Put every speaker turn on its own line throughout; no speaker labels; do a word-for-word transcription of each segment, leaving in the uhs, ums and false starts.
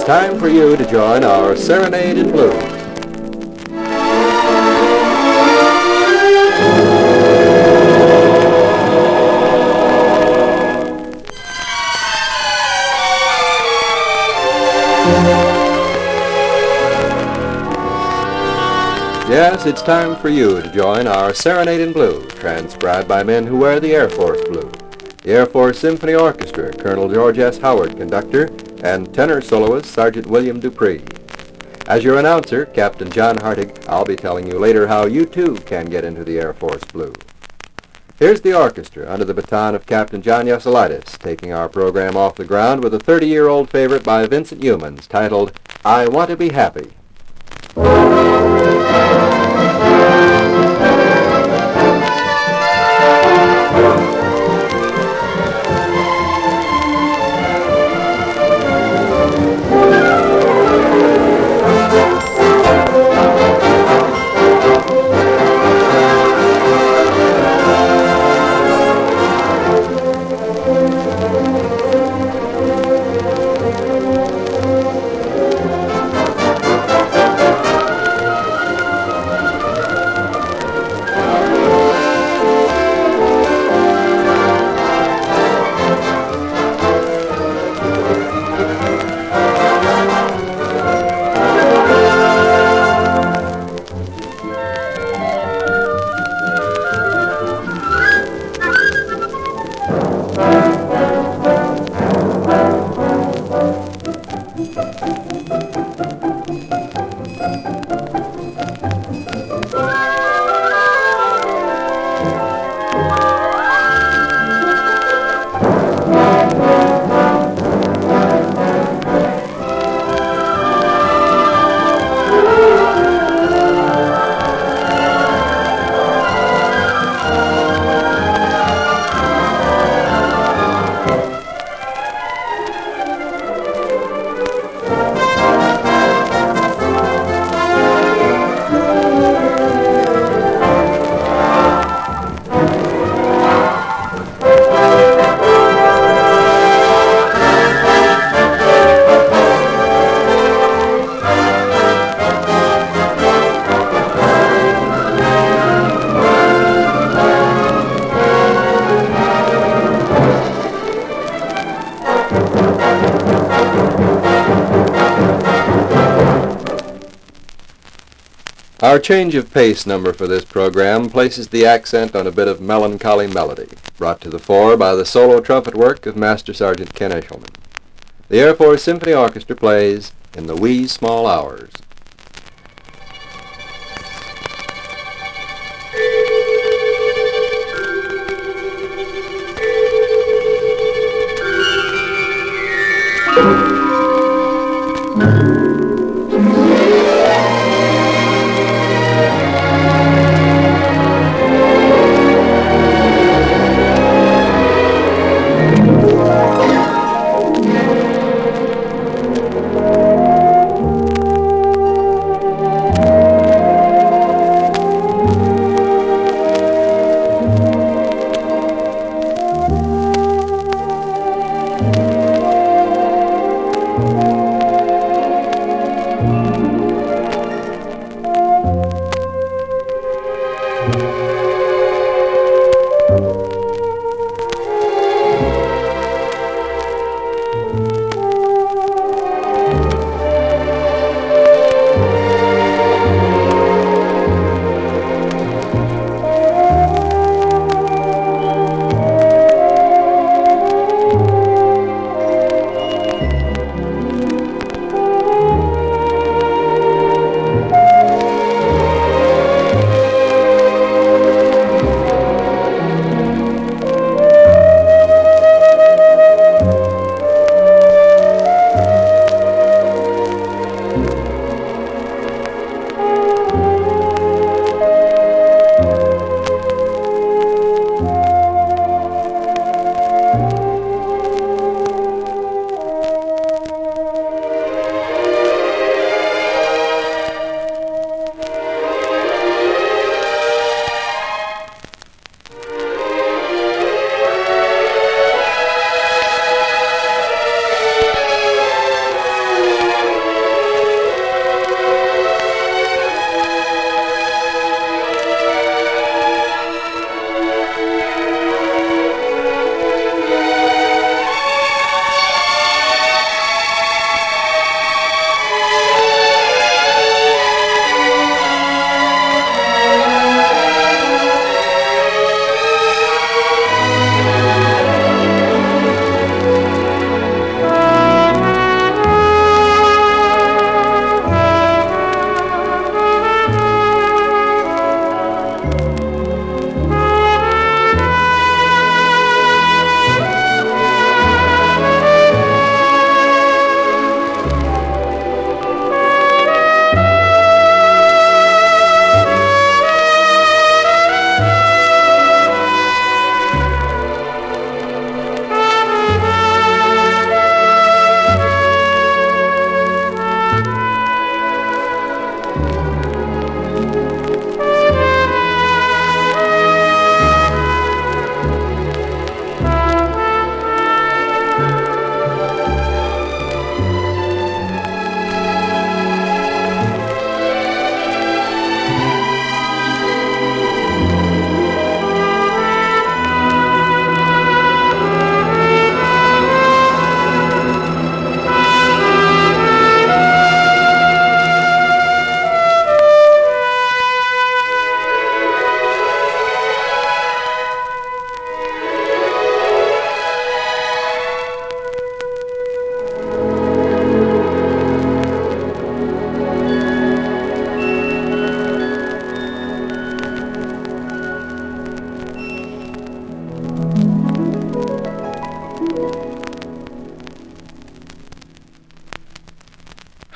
time for you to join our Serenade in Blue. Yes, it's time for you to join our Serenade in Blue, transcribed by men who wear the Air Force blue. The Air Force Symphony Orchestra, Colonel George S. Howard, conductor, and tenor soloist Sergeant William Dupree. As your announcer, Captain John Hartig, I'll be telling you later how you too can get into the Air Force blue. Here's the orchestra under the baton of Captain John Yasolitis, taking our program off the ground with a thirty-year-old favorite by Vincent Youmans titled, I Want to Be Happy. Our change of pace number for this program places the accent on a bit of melancholy melody, brought to the fore by the solo trumpet work of Master Sergeant Ken Eshelman. The Air Force Symphony Orchestra plays In the Wee Small Hours.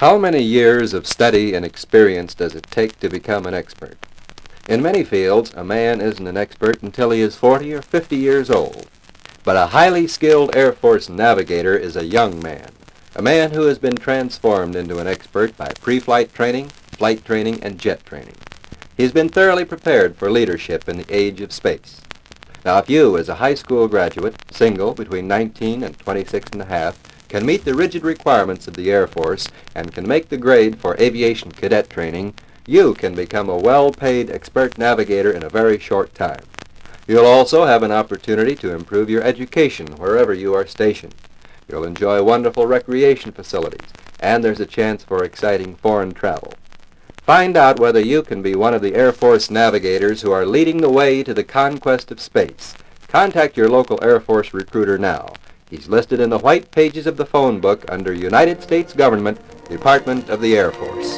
How many years of study and experience does it take to become an expert? In many fields, a man isn't an expert until he is forty or fifty years old. But a highly skilled Air Force navigator is a young man, a man who has been transformed into an expert by pre-flight training, flight training, and jet training. He's been thoroughly prepared for leadership in the age of space. Now, if you, as a high school graduate, single, between nineteen and twenty-six and a half, can meet the rigid requirements of the Air Force and can make the grade for aviation cadet training, you can become a well-paid expert navigator in a very short time. You'll also have an opportunity to improve your education wherever you are stationed. You'll enjoy wonderful recreation facilities, and there's a chance for exciting foreign travel. Find out whether you can be one of the Air Force navigators who are leading the way to the conquest of space. Contact your local Air Force recruiter now. He's listed in the white pages of the phone book under United States Government, Department of the Air Force.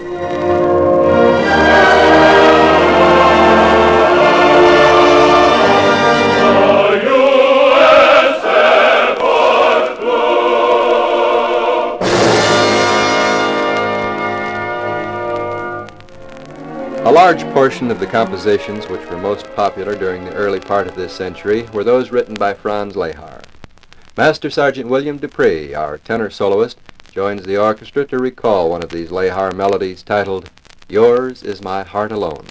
A large portion of the compositions which were most popular during the early part of this century were those written by Franz Lehár. Master Sergeant William Dupree, our tenor soloist, joins the orchestra to recall one of these Lehár melodies titled, "Yours is My Heart Alone."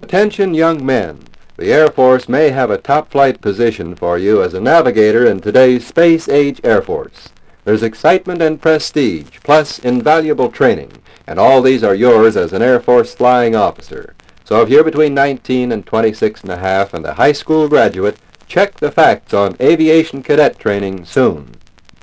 Attention young men, the Air Force may have a top flight position for you as a navigator in today's space-age Air Force. There's excitement and prestige, plus invaluable training, and all these are yours as an Air Force flying officer. So if you're between nineteen and twenty-six and a half and a high school graduate, check the facts on aviation cadet training soon.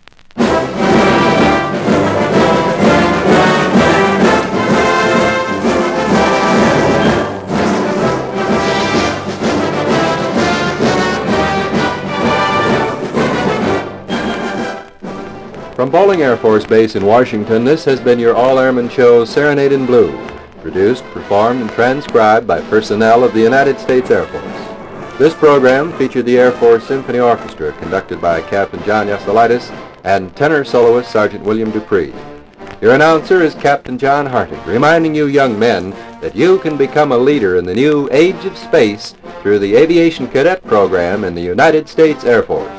From Bolling Air Force Base in Washington, this has been your All-Airman Show, Serenade in Blue, produced, performed, and transcribed by personnel of the United States Air Force. This program featured the Air Force Symphony Orchestra, conducted by Captain John Yassalitis and tenor soloist Sergeant William Dupree. Your announcer is Captain John Hartig, reminding you young men that you can become a leader in the new age of space through the Aviation Cadet Program in the United States Air Force.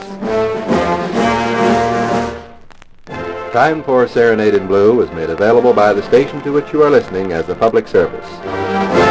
Time for Serenade in Blue was made available by the station to which you are listening as a public service.